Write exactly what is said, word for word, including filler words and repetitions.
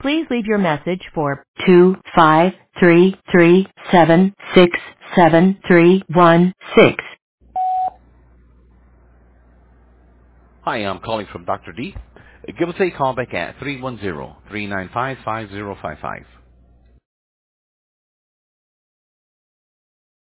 Please leave your message for two five three three seven six seven three one six. Hi, I'm calling from Doctor D. Give us a call back at three one zero, three nine five, five zero five five.